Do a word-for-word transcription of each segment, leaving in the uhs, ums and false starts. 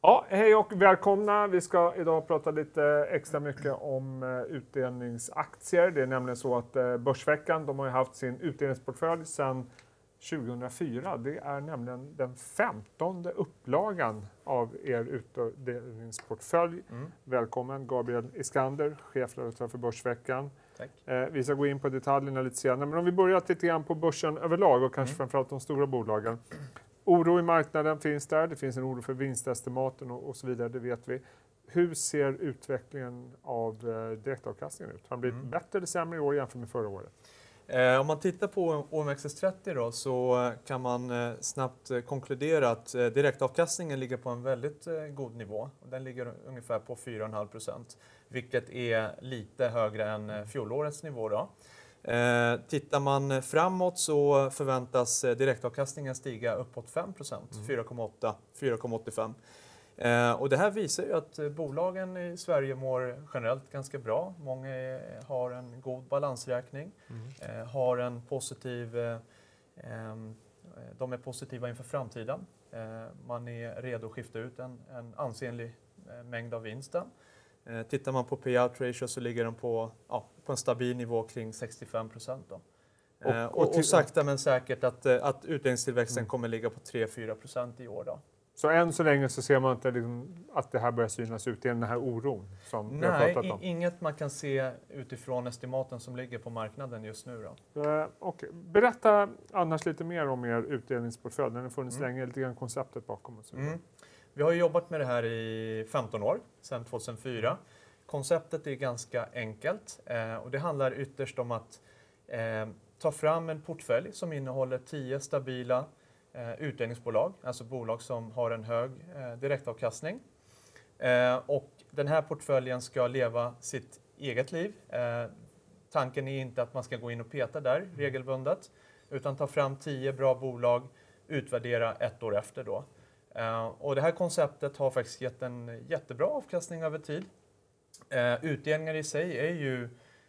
Ja, hej och välkomna. Vi ska idag prata lite extra mycket om utdelningsaktier. Det är nämligen så att Börsveckan, de har ju haft sin utdelningsportfölj sedan tjugohundrafyra. Det är nämligen den femtonde upplagan av er utdelningsportfölj. Mm. Välkommen Gabriel Iskander, chefredaktör för Börsveckan. Tack. Eh, vi ska gå in på detaljerna lite senare. Men om vi börjar lite grann på börsen överlag och kanske mm. framförallt de stora bolagen. Oro i marknaden finns där. Det finns en oro för vinstestimaten och, och så vidare, det vet vi. Hur ser utvecklingen av eh, direktavkastningen ut? Har det blivit mm. bättre eller sämre i år jämfört med förra året? Eh, om man tittar på O M X S trettio då, så kan man eh, snabbt eh, konkludera att eh, direktavkastningen ligger på en väldigt eh, god nivå. Den ligger ungefär på fyra komma fem procent, vilket är lite högre än eh, fjolårets nivå då. Eh, tittar man framåt så förväntas eh, direktavkastningen stiga uppåt fem procent, mm. fyra komma åtta, fyra komma åttiofem. Eh, och det här visar ju att eh, bolagen i Sverige mår generellt ganska bra. Många är, har en god balansräkning, mm. eh, har en positiv, eh, eh, de är positiva inför framtiden. Eh, man är redo att skifta ut en, en ansenlig eh, mängd av vinsten. Eh, tittar man på payout ratio så ligger den på, ja, på en stabil nivå kring sextiofem procent. Då. Eh, och, och, och sakta men säkert att, att utdelningstillväxten mm. kommer ligga på tre till fyra procent i år. Då. Så än så länge så ser man inte liksom att det här börjar synas ut i den här oron som Nej, vi har pratat om? Nej, inget man kan se utifrån estimaten som ligger på marknaden just nu. Då. Eh, okay. Berätta annars lite mer om er utdelningsportfölj. Den har funnits mm. länge, lite grann konceptet bakom oss. Mm. Vi har jobbat med det här i femton år, sedan tjugohundrafyra. Konceptet är ganska enkelt eh, och det handlar ytterst om att eh, ta fram en portfölj som innehåller tio stabila eh, utdelningsbolag, alltså bolag som har en hög eh, direktavkastning. Eh, och den här portföljen ska leva sitt eget liv. Eh, tanken är inte att man ska gå in och peta där regelbundet, utan ta fram tio bra bolag, utvärdera ett år efter då. Uh, och det här konceptet har faktiskt gett en jättebra avkastning över tid. Uh, utdelningar i sig är ju,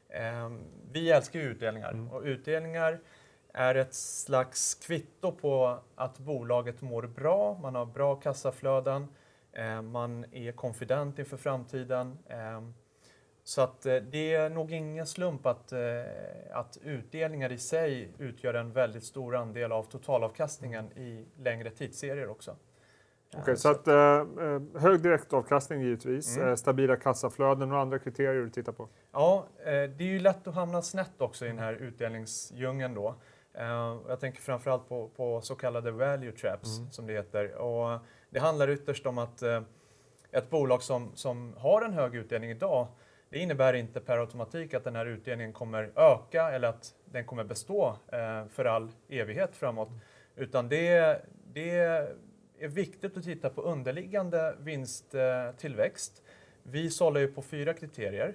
uh, vi älskar ju utdelningar mm. och utdelningar är ett slags kvitto på att bolaget mår bra, man har bra kassaflöden, uh, man är konfident inför framtiden. Uh, så att uh, det är nog ingen slump att, uh, att utdelningar i sig utgör en väldigt stor andel av totalavkastningen i längre tidsserier också. Okej, okay, så att eh, hög direktavkastning givetvis, mm. eh, stabila kassaflöden och andra kriterier du tittar på? Ja, eh, det är ju lätt att hamna snett också i den här utdelningsdjungeln då. Eh, jag tänker framförallt på, på så kallade value traps mm. som det heter. Och det handlar ytterst om att eh, ett bolag som, som har en hög utdelning idag, det innebär inte per automatik att den här utdelningen kommer öka eller att den kommer bestå eh, för all evighet framåt. Mm. Utan det, det är viktigt att titta på underliggande vinsttillväxt. Vi sållar ju på fyra kriterier.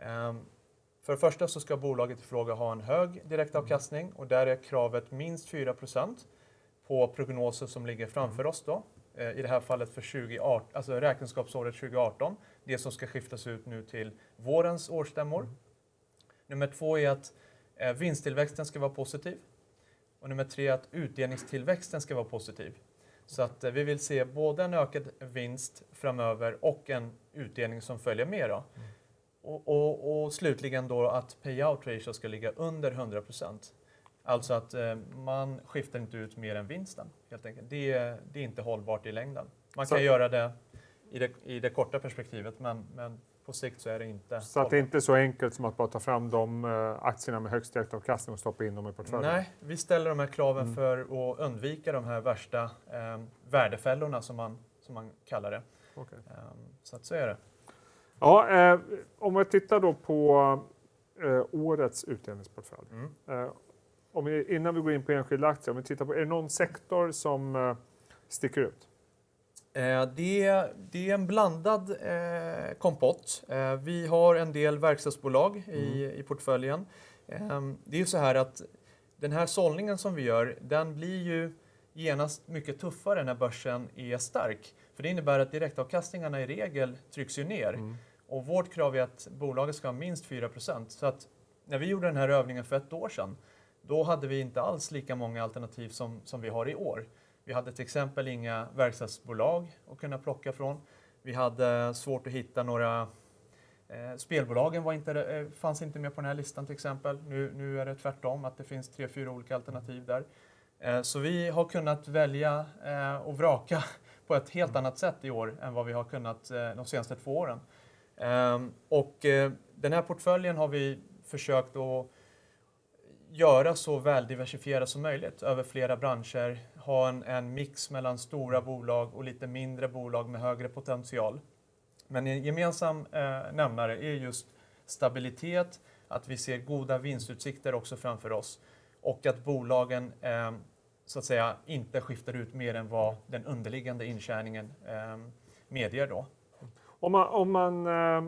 För det första så ska bolaget i fråga ha en hög direktavkastning och där är kravet minst fyra procent på prognoser som ligger framför oss då. I det här fallet för tjugo arton, alltså räkenskapsåret tjugo arton, det som ska skiftas ut nu till vårens årsstämmor. Mm. Nummer två är att vinsttillväxten ska vara positiv. Och nummer tre är att utdelningstillväxten ska vara positiv. Så att vi vill se både en ökad vinst framöver och en utdelning som följer med. Då. Mm. Och, och, och slutligen då att payout ratio ska ligga under hundra procent. Alltså att eh, man skiftar inte ut mer än vinsten. Helt enkelt. Det, det är inte hållbart i längden. Man kan så göra det i, det i det korta perspektivet, men, men på sikt så är det inte. Så att det är inte så enkelt som att bara ta fram de uh, aktierna med högst direktavkastning och stoppa in dem i portföljen? Nej, vi ställer de här kraven mm. för att undvika de här värsta eh, värdefällorna som man, som man kallar det. Okay. Eh, så att så är det. Ja, eh, om vi tittar då på eh, årets utdelningsportfölj. Mm. Eh, om vi, innan vi går in på enskilda aktier, om vi tittar på, är det någon sektor som eh, sticker ut? Eh, det, är, det är en blandad eh, kompott. Eh, vi har en del verkstadsbolag i, mm. i portföljen. Eh, det är ju så här att den här sållningen som vi gör, den blir ju genast mycket tuffare när börsen är stark. För det innebär att direktavkastningarna i regel trycks ju ner. Mm. Och vårt krav är att bolaget ska ha minst fyra procent. Så att när vi gjorde den här övningen för ett år sedan, då hade vi inte alls lika många alternativ som, som vi har i år. Vi hade till exempel inga verkstadsbolag att kunna plocka från. Vi hade svårt att hitta några... Eh, spelbolagen var inte, eh, fanns inte med på den här listan till exempel. Nu, nu är det tvärtom, att det finns tre, fyra olika alternativ där. Eh, så vi har kunnat välja eh, och vraka på ett helt annat sätt i år än vad vi har kunnat eh, de senaste två åren. Eh, och eh, den här portföljen har vi försökt att göra så väl diversifierad som möjligt över flera branscher. Ha en, en mix mellan stora bolag och lite mindre bolag med högre potential. Men en gemensam eh, nämnare är just stabilitet, att vi ser goda vinstutsikter också framför oss och att bolagen eh, så att säga inte skiftar ut mer än vad den underliggande intjäningen eh, medger då. Om man, om man eh,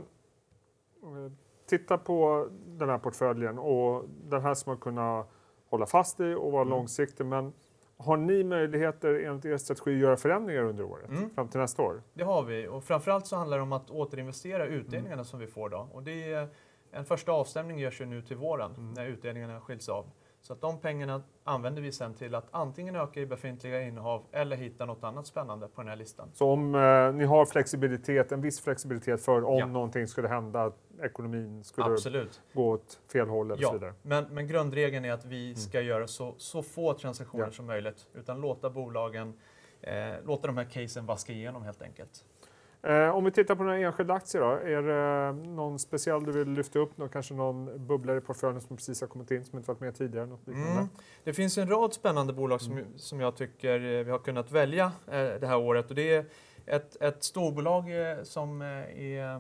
tittar på den här portföljen och den här som man kunna hålla fast i och vara mm. långsiktig, men har ni möjligheter enligt er strategi att göra förändringar under året, mm. fram till nästa år? Det har vi, och framförallt så handlar det om att återinvestera utdelningarna mm. som vi får då. Och det är, en första avstämning görs ju nu till våren mm. när utdelningarna skiljs av. Så att de pengarna använder vi sen till att antingen öka i befintliga innehav eller hitta något annat spännande på den här listan. Så om eh, ni har flexibilitet, en viss flexibilitet för om ja. någonting skulle hända, att ekonomin skulle Absolut. gå åt fel håll eller ja. så vidare. Men, men grundregeln är att vi ska mm. göra så, så få transaktioner ja. som möjligt, utan låta bolagen, eh, låta de här casen vaska igenom helt enkelt. Eh, om vi tittar på några enskilda aktier då, är det någon speciell du vill lyfta upp? Någon, kanske någon bubblare i portföljen som precis har kommit in som inte varit med tidigare? Något mm. Det finns en rad spännande bolag som, mm. som jag tycker vi har kunnat välja eh, det här året. Och det är ett, ett storbolag eh, som är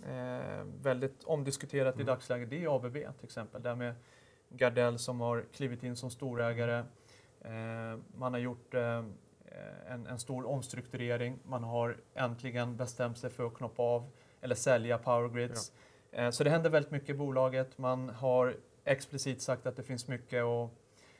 eh, väldigt omdiskuterat mm. i dagsläget. Det är A B B till exempel. Där med Gardell som har klivit in som storägare. Eh, man har gjort... Eh, En, en stor omstrukturering. Man har äntligen bestämt sig för att knoppa av eller sälja Powergrids. Ja. Eh, så det händer väldigt mycket i bolaget. Man har explicit sagt att det finns mycket att,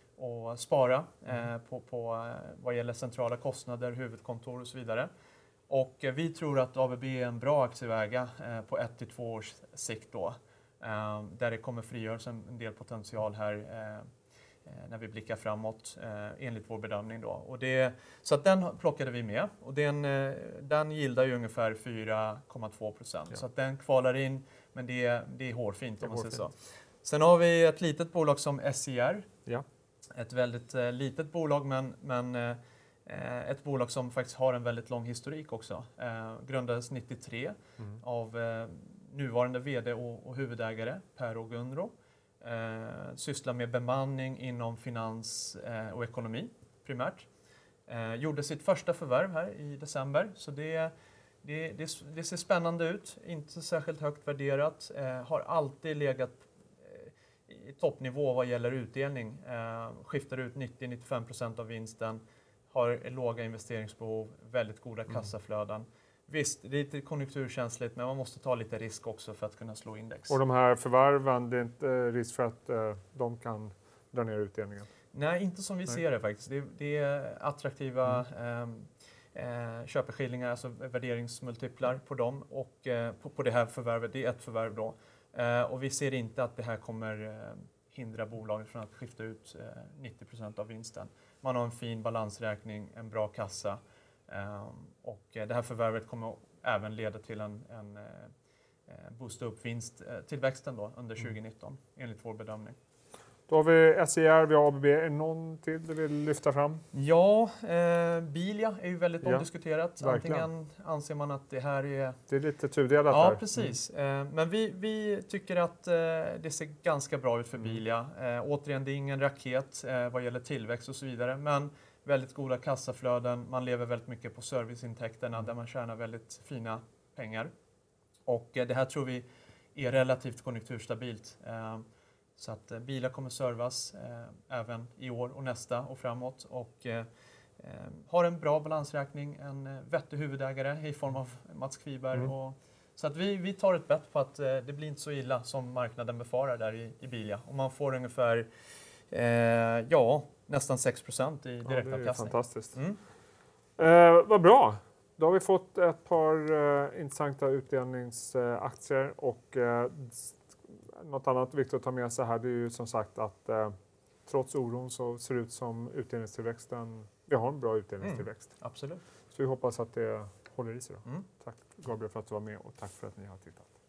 att spara mm. eh, på, på eh, vad gäller centrala kostnader, huvudkontor och så vidare. Och eh, vi tror att A B B är en bra aktieväga eh, på ett till två års sikt då. Eh, där det kommer frigöras en, en del potential här eh, när vi blickar framåt eh, enligt vår bedömning. Då. Och det, så att den plockade vi med och den, eh, den gildar ju ungefär fyra komma två procent. Ja. Så att den kvalar in, men det, det är hårfint om man säger så. Sen har vi ett litet bolag som S C R. Ja. Ett väldigt eh, litet bolag, men, men eh, ett bolag som faktiskt har en väldigt lång historik också. Eh, grundades nittiotre mm. av eh, nuvarande vd och, och huvudägare Per och Gunro. Eh, sysslar med bemanning inom finans eh, och ekonomi primärt. Eh, gjorde sitt första förvärv här i december, så det, det, det, det ser spännande ut. Inte särskilt högt värderat. Eh, har alltid legat eh, i toppnivå vad gäller utdelning. Eh, skiftar ut nittio till nittiofem procent av vinsten. Har låga investeringsbehov, väldigt goda kassaflöden. Mm. Visst, det är lite konjunkturkänsligt, men man måste ta lite risk också för att kunna slå index. Och de här förvärven, det är inte risk för att uh, de kan dra ner utdelningen? Nej, inte som vi Nej. ser det faktiskt. Det, det är attraktiva mm. eh, köpeskillingar, alltså värderingsmultiplar på dem. Och eh, på, på det här förvärvet, det är ett förvärv då. Eh, och vi ser inte att det här kommer eh, hindra bolaget från att skifta ut eh, nittio procent av vinsten. Man har en fin balansräkning, en bra kassa. Um, och uh, det här förvärvet kommer även leda till en, en uh, boosta upp vinsttillväxten då under tjugonitton, mm. enligt vår bedömning. Då har vi S C R, vi har A B B. Är det någon till du vill lyfta fram? Ja, eh, Bilia är ju väldigt ja, omdiskuterat. verkligen. Antingen anser man att det här är... Det är lite tudelat ja, här. Ja, precis. Mm. Eh, men vi, vi tycker att eh, det ser ganska bra ut för Bilia. Eh, återigen, det är ingen raket eh, vad gäller tillväxt och så vidare. Men väldigt goda kassaflöden. Man lever väldigt mycket på serviceintäkterna mm. där man tjänar väldigt fina pengar. Och eh, det här tror vi är relativt konjunkturstabilt. Eh, Så att eh, bilar kommer servas eh, även i år och nästa och framåt. Och eh, eh, har en bra balansräkning, en eh, vettig huvudägare i form av Mats Kviberg. Mm. Och, så att vi, vi tar ett bett på att eh, det blir inte så illa som marknaden befarar där i, i Bilia. Och man får ungefär eh, ja, nästan sex procent i direktavkastning. Ja, det är fantastiskt. Mm. Eh, vad bra! Då har vi fått ett par eh, intressanta utdelningsaktier och eh, något annat viktigt att ta med sig här, det är ju som sagt att eh, trots oron så ser det ut som utdelningstillväxten vi har en bra utdelningstillväxt. Mm, absolut. Så vi hoppas att det håller i sig då. Mm. Tack Gabriel för att du var med och tack för att ni har tittat.